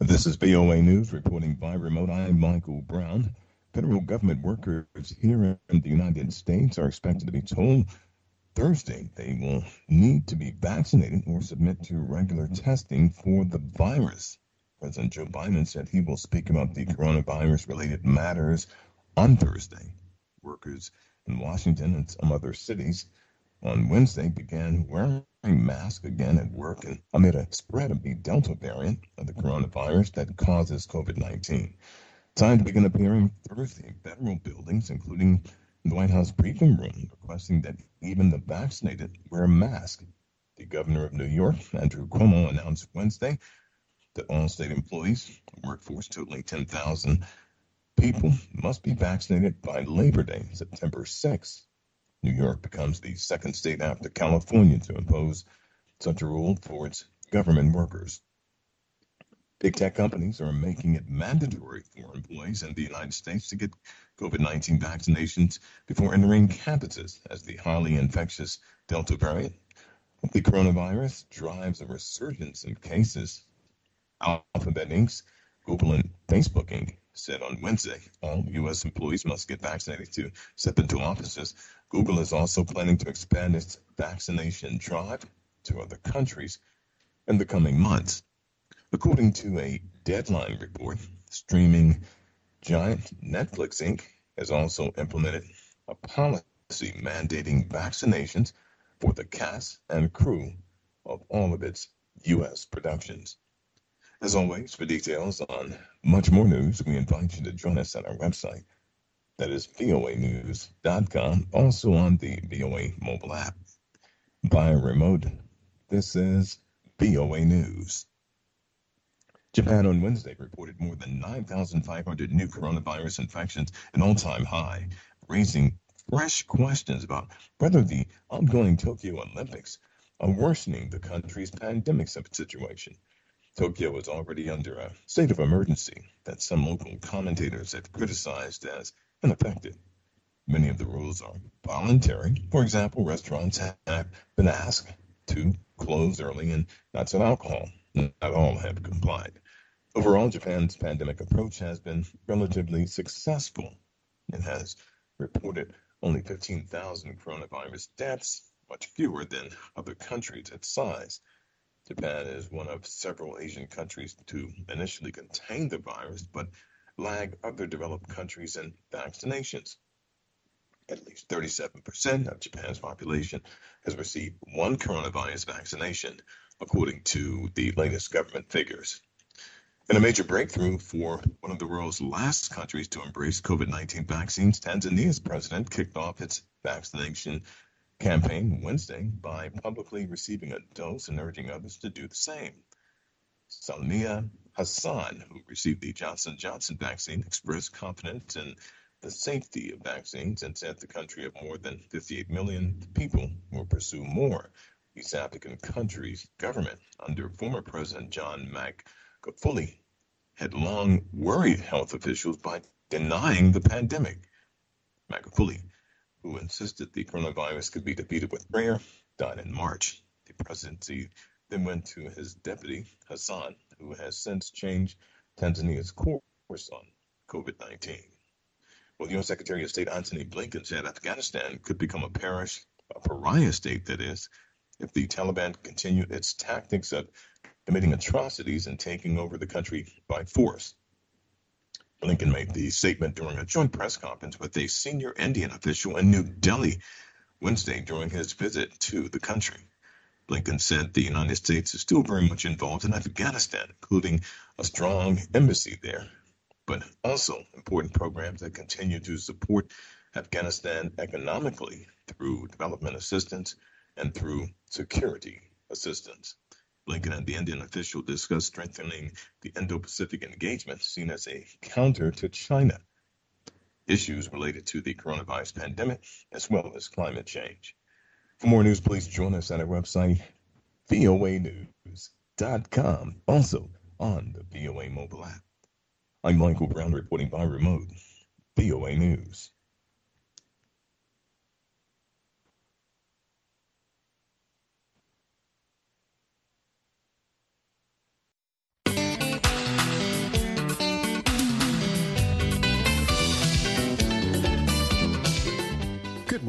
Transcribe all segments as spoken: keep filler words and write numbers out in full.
This is V O A News reporting by remote. I'm Michael Brown. Federal government workers here in the United States are expected to be told Thursday they will need to be vaccinated or submit to regular testing for the virus. President Joe Biden said he will speak about the coronavirus related matters on Thursday. Workers in Washington and some other cities on Wednesday began wearing masks again at work and amid a spread of the Delta variant of the coronavirus that causes COVID nineteen. Signs began appearing Thursday in federal buildings, including the White House briefing room, requesting that even the vaccinated wear a mask. The governor of New York, Andrew Cuomo, announced Wednesday that all state employees, a workforce totaling ten thousand people, must be vaccinated by Labor Day, September sixth. New York becomes the second state after California to impose such a rule for its government workers. Big tech companies are making it mandatory for employees in the United States to get COVID nineteen vaccinations before entering campuses, as the highly infectious Delta variant of the coronavirus drives a resurgence in cases. Alphabet Incorporated, Google, and Facebook Incorporated said on Wednesday all U S employees must get vaccinated to step into offices. Google is also planning to expand its vaccination drive to other countries in the coming months. According to a Deadline report, streaming giant Netflix Incorporated has also implemented a policy mandating vaccinations for the cast and crew of all of its U S productions. As always, for details on much more news, we invite you to join us at our website. That is V O A news dot com, also on the V O A mobile app. Via remote, this is V O A News. Japan on Wednesday reported more than nine thousand five hundred new coronavirus infections, an all-time high, raising fresh questions about whether the ongoing Tokyo Olympics are worsening the country's pandemic situation. Tokyo is already under a state of emergency that some local commentators have criticized as ineffective. Many of the rules are voluntary. For example, restaurants have been asked to close early and not sell alcohol. Not all have complied. Overall, Japan's pandemic approach has been relatively successful. It has reported only fifteen thousand coronavirus deaths, much fewer than other countries its size. Japan is one of several Asian countries to initially contain the virus, but lag other developed countries in vaccinations. At least thirty-seven percent of Japan's population has received one coronavirus vaccination, according to the latest government figures. In a major breakthrough for one of the world's last countries to embrace COVID nineteen vaccines, Tanzania's president kicked off its vaccination campaign Wednesday by publicly receiving a dose and urging others to do the same. Samia Hassan, who received the Johnson and Johnson vaccine, expressed confidence in the safety of vaccines and said the country of more than fifty-eight million people will pursue more. East African country's government under former President John Magufuli had long worried health officials by denying the pandemic. Magufuli, who insisted the coronavirus could be defeated with prayer, died in March. The presidency then went to his deputy, Hassan, who has since changed Tanzania's course on COVID nineteen. Well, U S Secretary of State Antony Blinken said Afghanistan could become a parish, a pariah state, that is, if the Taliban continued its tactics of committing atrocities and taking over the country by force. Blinken made the statement during a joint press conference with a senior Indian official in New Delhi Wednesday during his visit to the country. Blinken said the United States is still very much involved in Afghanistan, including a strong embassy there, but also important programs that continue to support Afghanistan economically through development assistance and through security assistance. Blinken and the Indian official discussed strengthening the Indo-Pacific engagement seen as a counter to China, issues related to the coronavirus pandemic, as well as climate change. For more news, please join us at our website, V O A news dot com, also on the V O A mobile app. I'm Michael Brown reporting by remote, V O A News.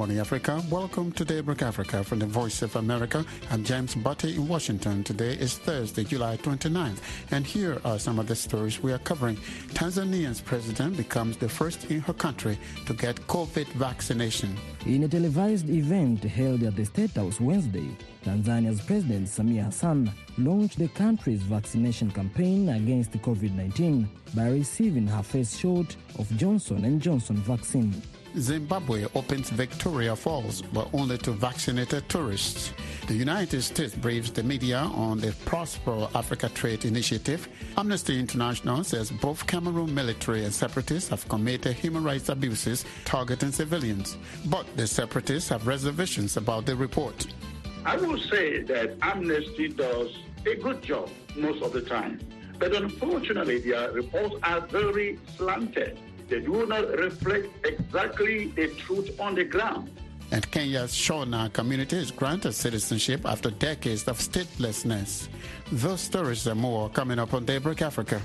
morning, Africa. Welcome to Daybreak Africa from the Voice of America. I'm James Butte in Washington. Today is Thursday, July twenty-ninth, and here are some of the stories we are covering. Tanzania's president becomes the first in her country to get COVID vaccination. In a televised event held at the State House Wednesday, Tanzania's President Samia Hassan launched the country's vaccination campaign against COVID nineteen by receiving her first shot of Johnson and Johnson vaccine. Zimbabwe opens Victoria Falls, but only to vaccinated tourists. The United States briefs the media on the Prosper Africa Trade Initiative. Amnesty International says both Cameroon military and separatists have committed human rights abuses targeting civilians. But the separatists have reservations about the report. I will say that Amnesty does a good job most of the time. But unfortunately, their reports are very slanted. They do not reflect exactly the truth on the ground. And Kenya's Shona community is granted citizenship after decades of statelessness. Those stories and more coming up on Daybreak Africa.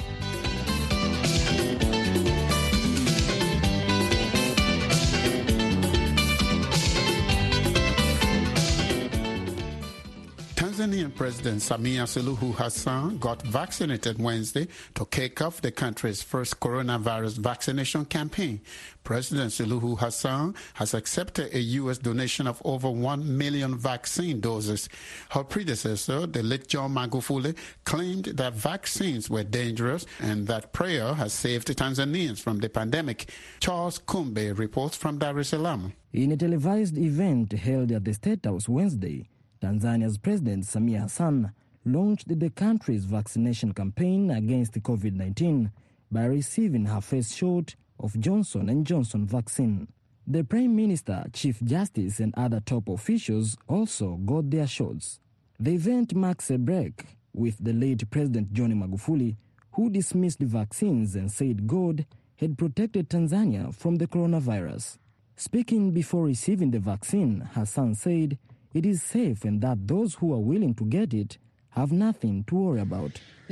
Tanzanian President Samia Suluhu Hassan got vaccinated Wednesday to kick off the country's first coronavirus vaccination campaign. President Suluhu Hassan has accepted a U S donation of over one million vaccine doses. Her predecessor, the late John Magufuli, claimed that vaccines were dangerous and that prayer has saved Tanzanians from the pandemic. Charles Kumbe reports from Dar es Salaam. In a televised event held at the State House Wednesday, Tanzania's President Samia Hassan launched the country's vaccination campaign against COVID nineteen by receiving her first shot of Johnson and Johnson vaccine. The Prime Minister, Chief Justice and other top officials also got their shots. The event marks a break with the late President John Magufuli, who dismissed the vaccines and said God had protected Tanzania from the coronavirus. Speaking before receiving the vaccine, Hassan said it is safe and that those who are willing to get it have nothing to worry about.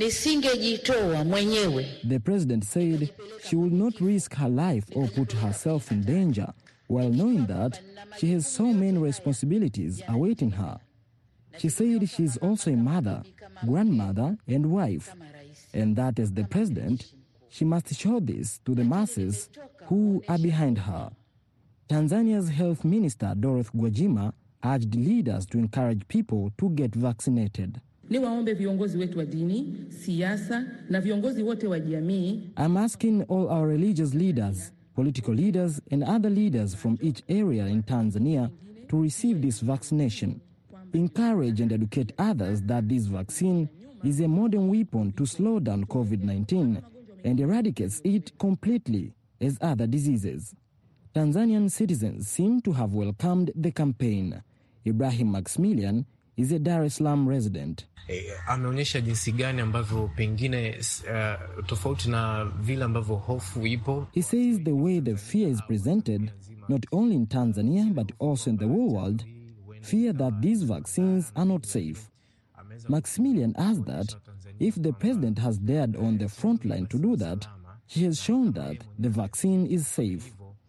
The president said she will not risk her life or put herself in danger while knowing that she has so many responsibilities awaiting her. She said she is also a mother, grandmother, and wife, and that as the president, she must show this to the masses who are behind her. Tanzania's Health Minister, Dorothy Gwajima, urged leaders to encourage people to get vaccinated. I'm asking all our religious leaders, political leaders, and other leaders from each area in Tanzania to receive this vaccination. Encourage and educate others that this vaccine is a modern weapon to slow down COVID nineteen and eradicates it completely as other diseases. Tanzanian citizens seem to have welcomed the campaign. Ibrahim Maximilian is a Dar es Salaam resident. Ameonyesha jinsi gani ambavyo pengine tofauti na vile ambavyo hofu ipo. He says the way the fear is presented, not only in Tanzania but also in the whole world, fear that these vaccines are not safe. Maximilian adds that if the president has dared on the front line to do that, he has shown that the vaccine is safe.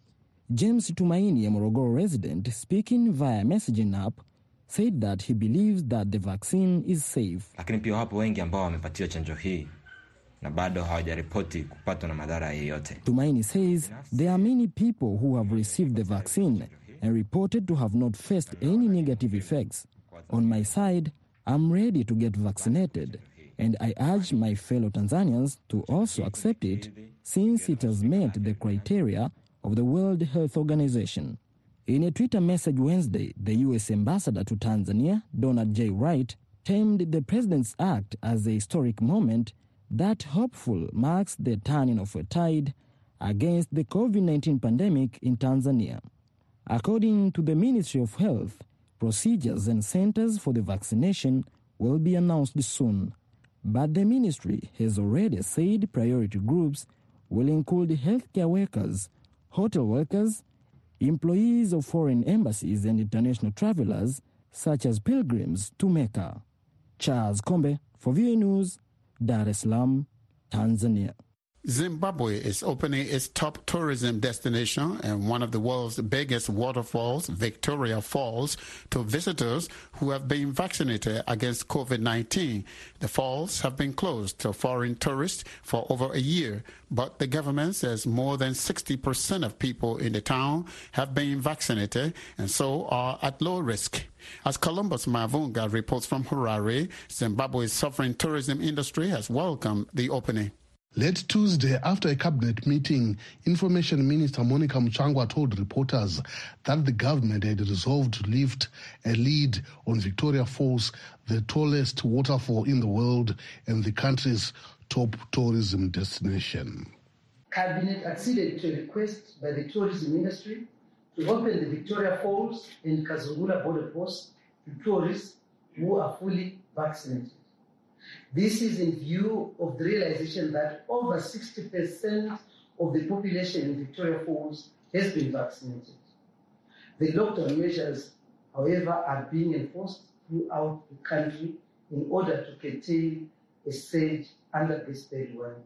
James Tumaini, a Morogoro resident, speaking via messaging app, said that he believes that the vaccine is safe. Lakini pia wapo wengi ambao wamepatiwa chanjo hii na bado hawajaripoti kupatwa na madhara yoyote. Tumaini says there are many people who have received the vaccine and reported to have not faced any negative effects. On my side, I'm ready to get vaccinated, and I urge my fellow Tanzanians to also accept it since it has met the criteria of the World Health Organization. In a Twitter message Wednesday, the U S ambassador to Tanzania, Donald J. Wright, termed the president's act as a historic moment that hopeful marks the turning of a tide against the COVID nineteen pandemic in Tanzania. According to the Ministry of Health, procedures and centers for the vaccination will be announced soon. But the ministry has already said priority groups will include healthcare workers, hotel workers, employees of foreign embassies and international travelers, such as pilgrims to Mecca. Charles Kombe, for V O A News, Dar es Salaam, Tanzania. Zimbabwe is opening its top tourism destination and one of the world's biggest waterfalls, Victoria Falls, to visitors who have been vaccinated against COVID nineteen. The falls have been closed to foreign tourists for over a year, but the government says more than sixty percent of people in the town have been vaccinated and so are at low risk. As Columbus Mavunga reports from Harare, Zimbabwe's sovereign tourism industry has welcomed the opening. Late Tuesday, after a cabinet meeting, Information Minister Monica Muchangwa told reporters that the government had resolved to lift a lead on Victoria Falls, the tallest waterfall in the world and the country's top tourism destination. Cabinet acceded to a request by the tourism industry to open the Victoria Falls and Kazungula border post to tourists who are fully vaccinated. This is in view of the realization that over sixty percent of the population in Victoria Falls has been vaccinated. The lockdown measures, however, are being enforced throughout the country in order to curtail a surge under this third one.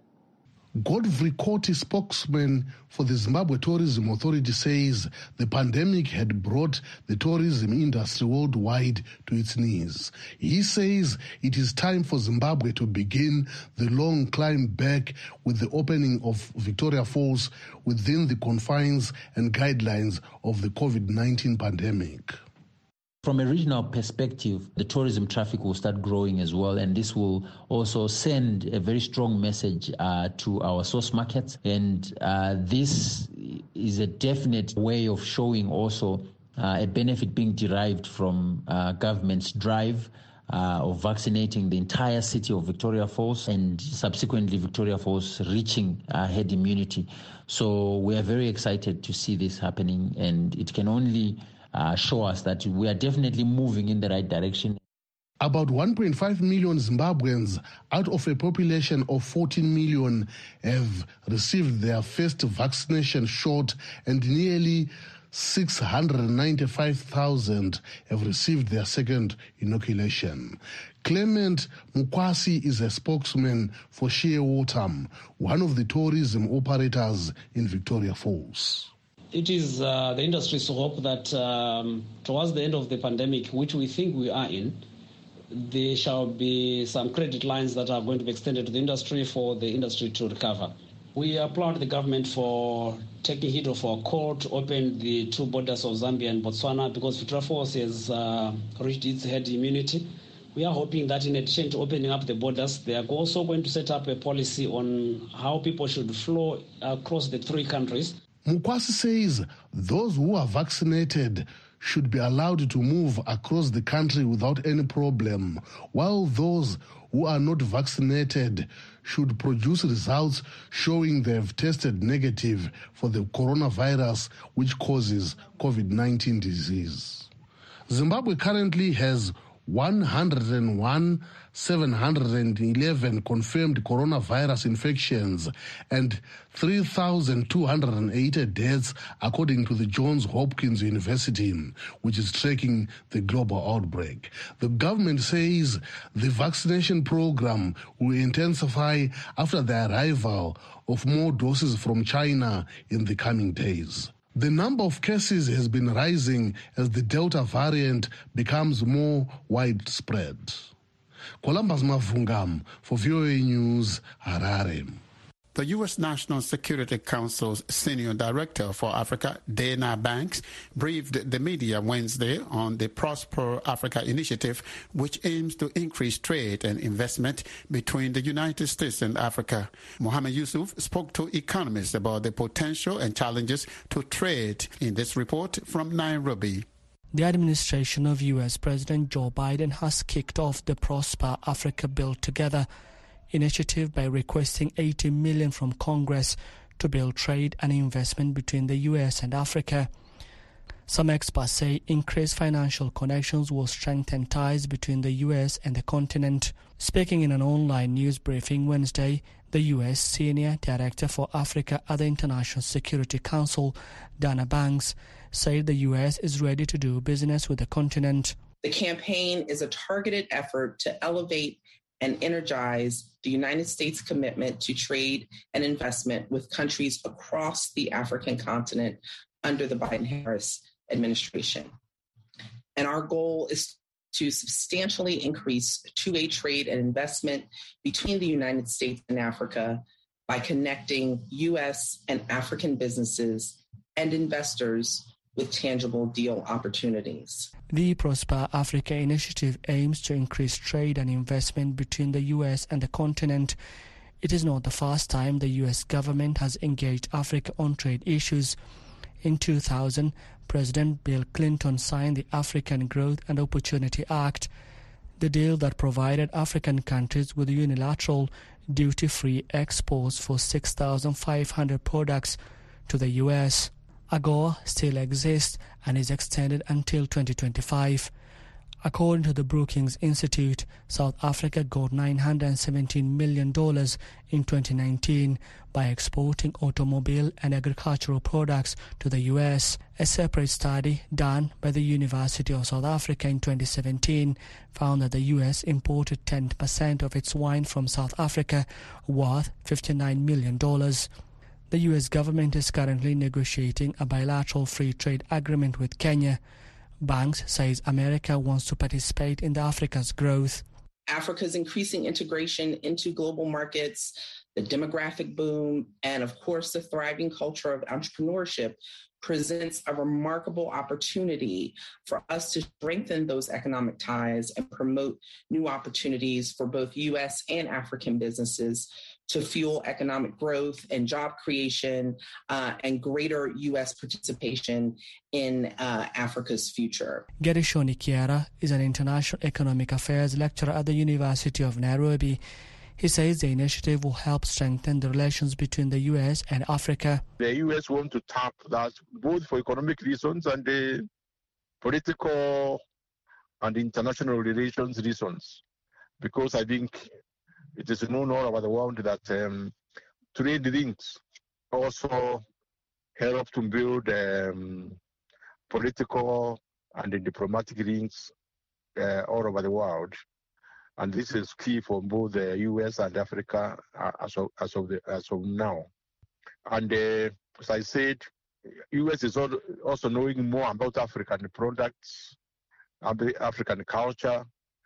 Godfrey Coty, spokesman for the Zimbabwe Tourism Authority, says the pandemic had brought the tourism industry worldwide to its knees. He says it is time for Zimbabwe to begin the long climb back with the opening of Victoria Falls within the confines and guidelines of the COVID nineteen pandemic. From a regional perspective, the tourism traffic will start growing as well, and this will also send a very strong message uh, to our source markets. And uh, this is a definite way of showing also uh, a benefit being derived from uh, government's drive uh, of vaccinating the entire city of Victoria Falls and subsequently Victoria Falls reaching uh, herd immunity. So we are very excited to see this happening, and it can only Uh, show us that we are definitely moving in the right direction. About one point five million Zimbabweans out of a population of fourteen million have received their first vaccination shot, and nearly six hundred ninety-five thousand have received their second inoculation. Clement Mukwasi is a spokesman for Shearwater, one of the tourism operators in Victoria Falls. It is uh, the industry's hope that um, towards the end of the pandemic, which we think we are in, there shall be some credit lines that are going to be extended to the industry for the industry to recover. We applaud the government for taking heed of our call to open the two borders of Zambia and Botswana, because Victoria Falls has uh, reached its herd immunity. We are hoping that in addition to opening up the borders, they are also going to set up a policy on how people should flow across the three countries. Mukwasi says those who are vaccinated should be allowed to move across the country without any problem, while those who are not vaccinated should produce results showing they have tested negative for the coronavirus, which causes COVID nineteen disease. Zimbabwe currently has one hundred one thousand seven hundred eleven confirmed coronavirus infections and three thousand two hundred eighty deaths, according to the Johns Hopkins University, which is tracking the global outbreak. The government says the vaccination program will intensify after the arrival of more doses from China in the coming days. The number of cases has been rising as the Delta variant becomes more widespread. Columbus Mavunga for V O A News, Harare. The U S National Security Council's Senior Director for Africa, Dana Banks, briefed the media Wednesday on the Prosper Africa initiative, which aims to increase trade and investment between the United States and Africa. Mohammed Yusuf spoke to economists about the potential and challenges to trade in this report from Nairobi. The administration of U S President Joe Biden has kicked off the Prosper Africa Build Together initiative by requesting eighty million dollars from Congress to build trade and investment between the U S and Africa. Some experts say increased financial connections will strengthen ties between the U S and the continent. Speaking in an online news briefing Wednesday, the U S Senior Director for Africa at the International Security Council, Dana Banks, said the U S is ready to do business with the continent. The campaign is a targeted effort to elevate and energize the United States' commitment to trade and investment with countries across the African continent under the Biden-Harris administration. And our goal is to substantially increase two-way trade and investment between the United States and Africa by connecting U S and African businesses and investors with tangible deal opportunities. The Prosper Africa initiative aims to increase trade and investment between the U S and the continent. It is not the first time the U S government has engaged Africa on trade issues. In two thousand, President Bill Clinton signed the African Growth and Opportunity Act, the deal that provided African countries with unilateral duty-free exports for six thousand five hundred products to the U S. AGOA still exists and is extended until twenty twenty-five. According to the Brookings Institute, South Africa got nine hundred seventeen million dollars in twenty nineteen by exporting automobile and agricultural products to the U S. A separate study done by the University of South Africa in twenty seventeen found that the U S imported ten percent of its wine from South Africa, worth fifty-nine million dollars. The U S government is currently negotiating a bilateral free trade agreement with Kenya. Banks says America wants to participate in the Africa's growth. Africa's increasing integration into global markets, the demographic boom, and of course the thriving culture of entrepreneurship presents a remarkable opportunity for us to strengthen those economic ties and promote new opportunities for both U S and African businesses to fuel economic growth and job creation uh, and greater U S participation in uh, Africa's future. Gerishoni Kiara is an international economic affairs lecturer at the University of Nairobi. He says the initiative will help strengthen the relations between the U S and Africa. The U S want to tap that both for economic reasons and the political and international relations reasons, because I think it is known all over the world that um, trade links also help to build um, political and diplomatic links uh, all over the world. And this is key for both the U S and Africa uh, as, of, as, of the, as of now. And uh, as I said, U S is also knowing more about African products, African culture,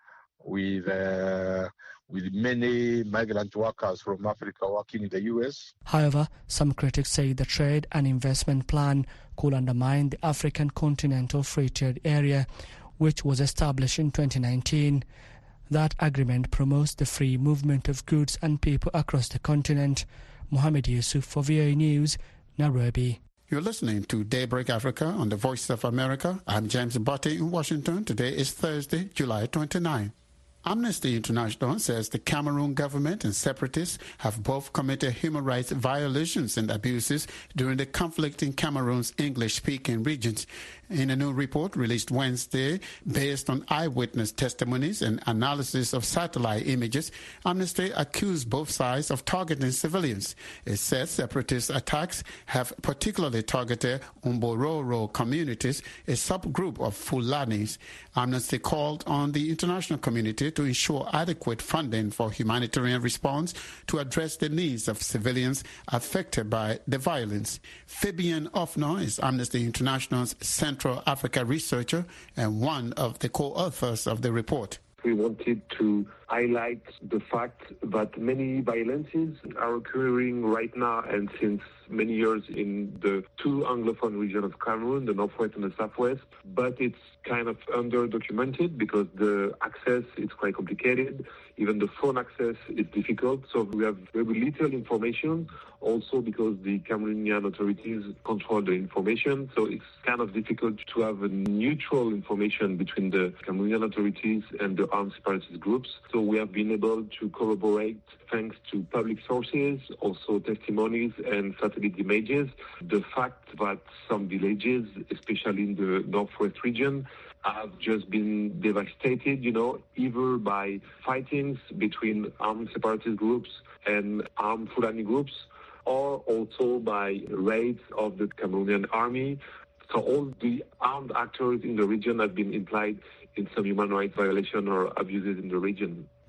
with uh, with many migrant workers from Africa working in the U S. However, some critics say the trade and investment plan could undermine the African Continental Free Trade Area, which was established in twenty nineteen. That agreement promotes the free movement of goods and people across the continent. Mohammed Yusuf for V O A News, Nairobi. You're listening to Daybreak Africa on the Voice of America. I'm James Botti in Washington. Today is Thursday, July twenty-ninth. Amnesty International says the Cameroon government and separatists have both committed human rights violations and abuses during the conflict in Cameroon's English-speaking regions. In a new report released Wednesday, based on eyewitness testimonies and analysis of satellite images, Amnesty accused both sides of targeting civilians. It says separatist attacks have particularly targeted Umbororo communities, a subgroup of Fulanis. Amnesty called on the international community to ensure adequate funding for humanitarian response to address the needs of civilians affected by the violence. Fabian Offner is Amnesty International's Central Africa researcher and one of the co-authors of the report. We wanted to highlight the fact that many violences are occurring right now and since many years in the two Anglophone regions of Cameroon, the Northwest and the Southwest, but it's kind of under-documented because the access is quite complicated. Even the phone access is difficult, so we have very little information, also because the Cameroonian authorities control the information, so it's kind of difficult to have a neutral information between the Cameroonian authorities and the armed separatist groups. So we have been able to corroborate, thanks to public sources, also testimonies and satellite images, the fact that some villages, especially in the Northwest region, have just been devastated, you know, either by fightings between armed separatist groups and armed Fulani groups, or also by raids of the Cameroonian army. So all the armed actors in the region have been implied in some human rights violation or abuses in the region.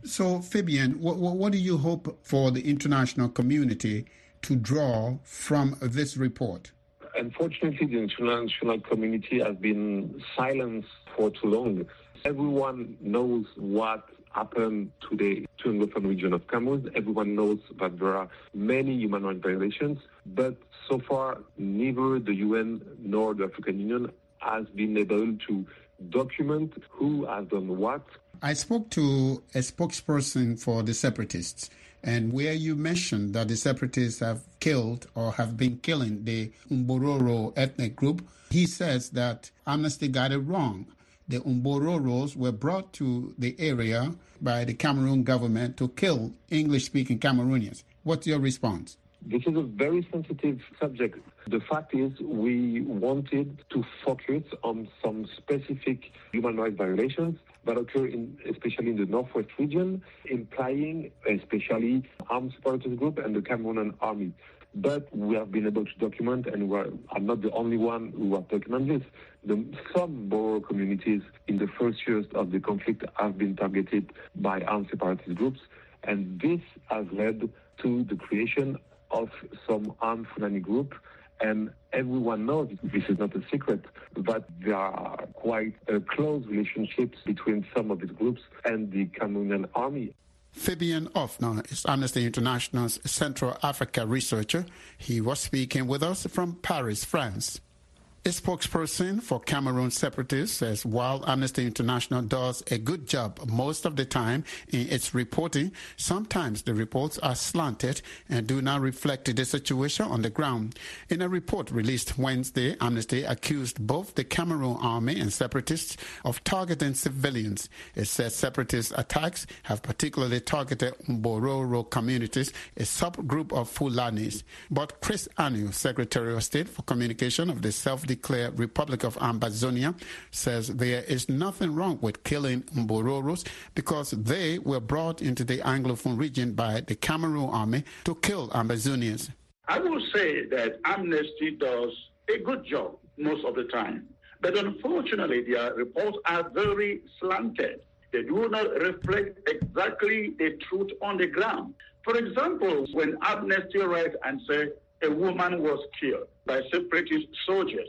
So, Fabian, what, what do you hope for the international community to draw from this report? Unfortunately, the international community has been silenced for too long. Everyone knows what happened to the two Anglophone region of Cameroon. Everyone knows that there are many human rights violations, but so far, neither the U N nor the African Union has been able to document who has done what. I spoke to a spokesperson for the separatists, and where you mentioned that the separatists have killed or have been killing the Umbororo ethnic group, he says that Amnesty got it wrong. The Umbororos were brought to the area by the Cameroon government to kill English-speaking Cameroonians. What's your response? This is a very sensitive subject. The fact is we wanted to focus on some specific human rights violations that occur in, especially in the Northwest region, implying especially armed separatist group and the Cameroonian army. But we have been able to document, and we are I'm not the only one who have documented this. The, some Boro communities in the first years of the conflict have been targeted by armed separatist groups, and this has led to the creation of some armed Fulani group. And everyone knows, this is not a secret, that there are quite uh, close relationships between some of these groups and the Cameroonian army. Fabian Offner is Amnesty International's Central Africa researcher. He was speaking with us from Paris, France. A spokesperson for Cameroon separatists says while Amnesty International does a good job most of the time in its reporting, sometimes the reports are slanted and do not reflect the situation on the ground. In a report released Wednesday, Amnesty accused both the Cameroon army and separatists of targeting civilians. It says separatist attacks have particularly targeted Umbororo communities, a subgroup of Fulanis. But Chris Anu, Secretary of State for Communication of the self declared Republic of Ambazonia, says there is nothing wrong with killing Mbororos because they were brought into the Anglophone region by the Cameroon army to kill Ambazonians. I will say that Amnesty does a good job most of the time, but unfortunately their reports are very slanted. They do not reflect exactly the truth on the ground. For example, when Amnesty writes and says a woman was killed by separatist soldiers,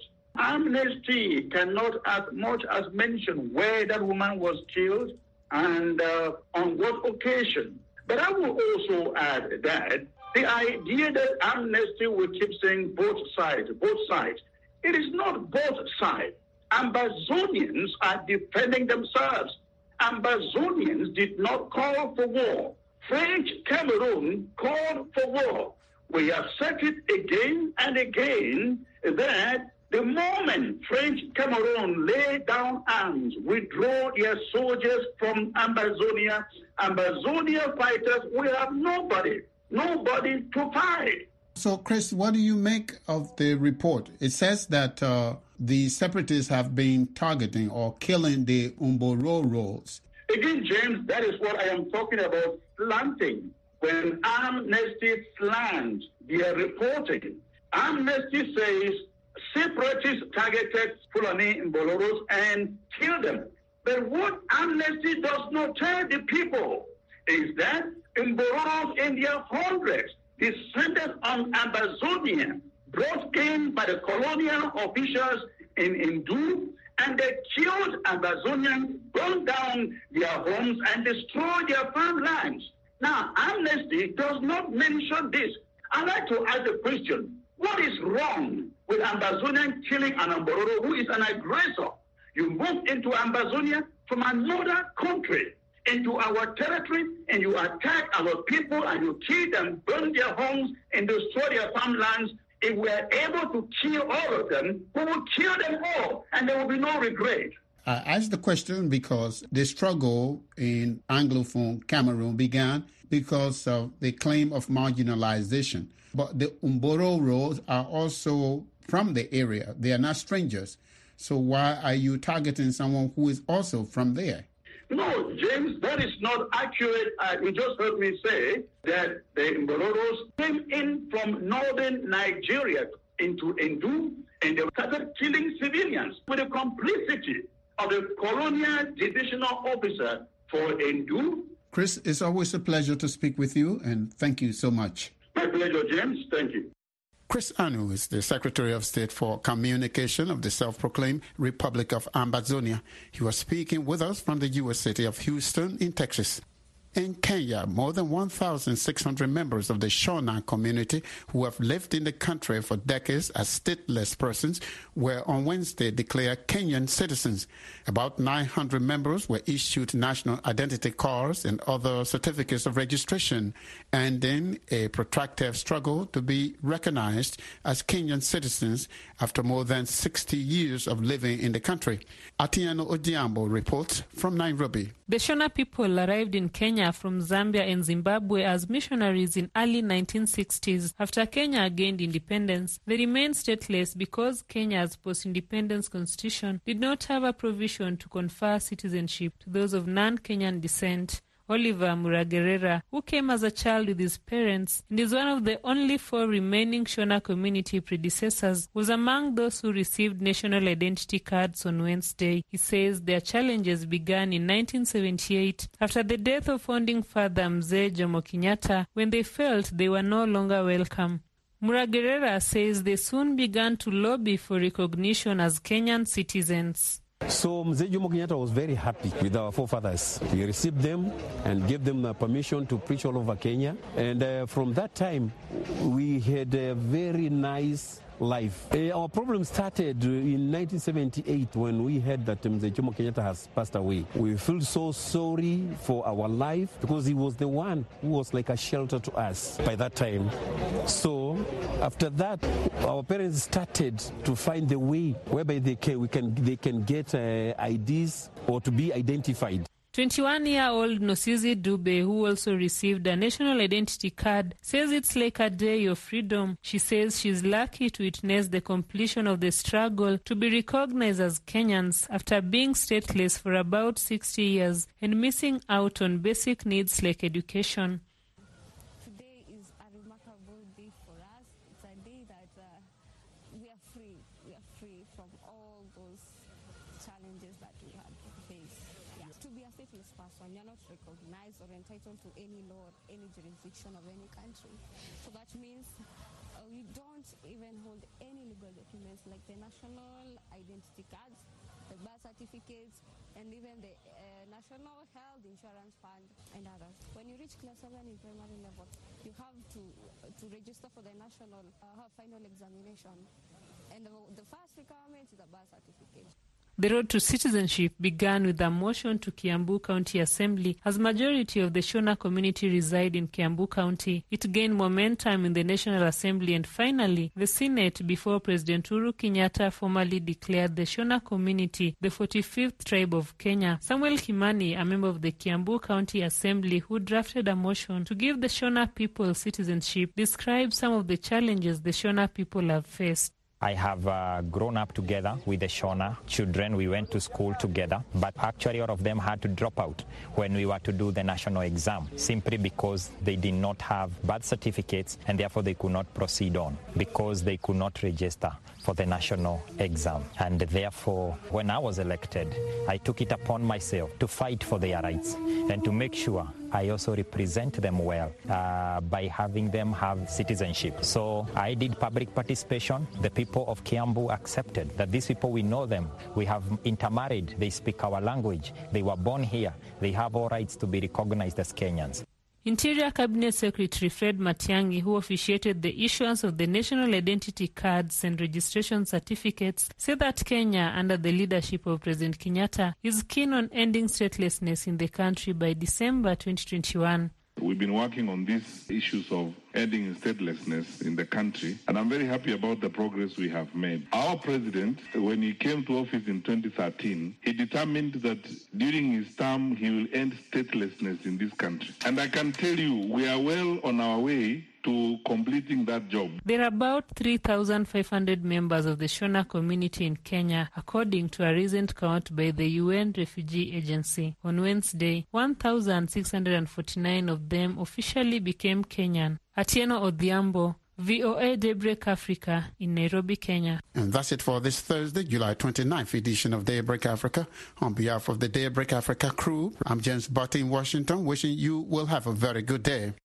Amnesty cannot as much as mention where that woman was killed and uh, on what occasion. But I will also add that the idea that Amnesty will keep saying both sides, both sides, it is not both sides. Ambazonians are defending themselves. Ambazonians did not call for war. French Cameroon called for war. We have said it again and again that the moment French Cameroon lay down arms, withdraw their soldiers from Ambazonia, Ambazonia fighters will have nobody, nobody to fight. So, Chris, what do you make of the report? It says that uh, the separatists have been targeting or killing the Umbororos. Again, James, that is what I am talking about, slanting. When Amnesty slants their reporting, Amnesty says separatists targeted Fulani and Boloros and killed them. But what Amnesty does not tell the people is that in Boloros in their hundreds, descended on Ambazonia, brought in by the colonial officials in Indu, and they killed Ambazonians, burned down their homes, and destroyed their farmlands. Now, Amnesty does not mention this. I'd like to ask the question, what is wrong with Ambazonian killing an Umbororo who is an aggressor? You move into Ambazonia from another country into our territory and you attack our people and you kill them, burn their homes and destroy their farmlands. If we are able to kill all of them, we will kill them all and there will be no regret. I asked the question because the struggle in Anglophone Cameroon began because of the claim of marginalization. But the Umbororos are also from the area. They are not strangers. So why are you targeting someone who is also from there? No, James, that is not accurate. Uh, you just heard me say that the Umbororos came in from northern Nigeria into Ndu, and they started killing civilians with the complicity of the colonial divisional officer for Ndu Chris, it's always a pleasure to speak with you, and thank you so much. My pleasure, James. Thank you. Chris Anu is the Secretary of State for Communication of the self-proclaimed Republic of Ambazonia. He was speaking with us from the U S city of Houston in Texas. In Kenya, more than one thousand six hundred members of the Shona community who have lived in the country for decades as stateless persons were on Wednesday declared Kenyan citizens. About nine hundred members were issued national identity cards and other certificates of registration, ending a protracted struggle to be recognized as Kenyan citizens after more than sixty years of living in the country. Atieno Odiambo reports from Nairobi. The Shona people arrived in Kenya from Zambia and Zimbabwe as missionaries in early nineteen sixties. After Kenya gained independence, they remained stateless because Kenya's post-independence constitution did not have a provision to confer citizenship to those of non-Kenyan descent. Oliver Muragerera, who came as a child with his parents and is one of the only four remaining Shona community predecessors, was among those who received national identity cards on Wednesday. He says their challenges began in nineteen seventy-eight after the death of founding father Mzee Jomo Kenyatta, when they felt they were no longer welcome. Muragerera says they soon began to lobby for recognition as Kenyan citizens. So Mzee Jomo Kenyatta was very happy with our forefathers. He received them and gave them the permission to preach all over Kenya. And uh, from that time, we had a very nice life. Uh, our problem started in nineteen seventy-eight when we heard that Mzee Jomo Kenyatta has passed away. We felt so sorry for our life because he was the one who was like a shelter to us by that time. So after that, our parents started to find the way whereby they can, we can, they can get uh, I Ds or to be identified. twenty-one-year-old Nosizi Dube, who also received a national identity card, says it's like a day of freedom. She says she's lucky to witness the completion of the struggle to be recognized as Kenyans after being stateless for about sixty years and missing out on basic needs like education. Today is a remarkable day for us. It's a day that uh, we are free. We are free from all those challenges that we had faced. Yeah. To be a stateless person, you're not recognized or entitled to any law or any jurisdiction of any country. So that means uh, we don't even hold any legal documents like the national identity cards, the birth certificates, and even the uh, National Health Insurance Fund and others. When you reach class seven in primary level, you have to uh, to register for the national uh, final examination. And the, the first requirement is a birth certificate. The road to citizenship began with a motion to Kiambu County Assembly, as majority of the Shona community reside in Kiambu County. It gained momentum in the National Assembly and finally the Senate before President Uhuru Kenyatta formally declared the Shona community the forty-fifth tribe of Kenya. Samuel Kimani, a member of the Kiambu County Assembly who drafted a motion to give the Shona people citizenship, described some of the challenges the Shona people have faced. I have uh, grown up together with the Shona children. We went to school together, but actually all of them had to drop out when we were to do the national exam, simply because they did not have birth certificates and therefore they could not proceed on because they could not register for the national exam. And therefore, when I was elected, I took it upon myself to fight for their rights and to make sure I also represent them well uh, by having them have citizenship. So I did public participation. The people of Kiambu accepted that these people, we know them. We have intermarried. They speak our language. They were born here. They have all rights to be recognized as Kenyans. Interior Cabinet Secretary Fred Matiang'i, who officiated the issuance of the national identity cards and registration certificates, said that Kenya, under the leadership of President Kenyatta, is keen on ending statelessness in the country by December twenty twenty-one. We've been working on these issues of ending statelessness in the country, and I'm very happy about the progress we have made. Our president, when he came to office in twenty thirteen, he determined that during his term he will end statelessness in this country. And I can tell you, we are well on our way to completing that job. There are about three thousand five hundred members of the Shona community in Kenya, according to a recent count by the U N Refugee Agency. On Wednesday, one thousand six hundred forty-nine of them officially became Kenyan. Atieno Odhiambo, V O A Daybreak Africa in Nairobi, Kenya. And that's it for this Thursday, July twenty-ninth edition of Daybreak Africa. On behalf of the Daybreak Africa crew, I'm James Butte in Washington, wishing you will have a very good day.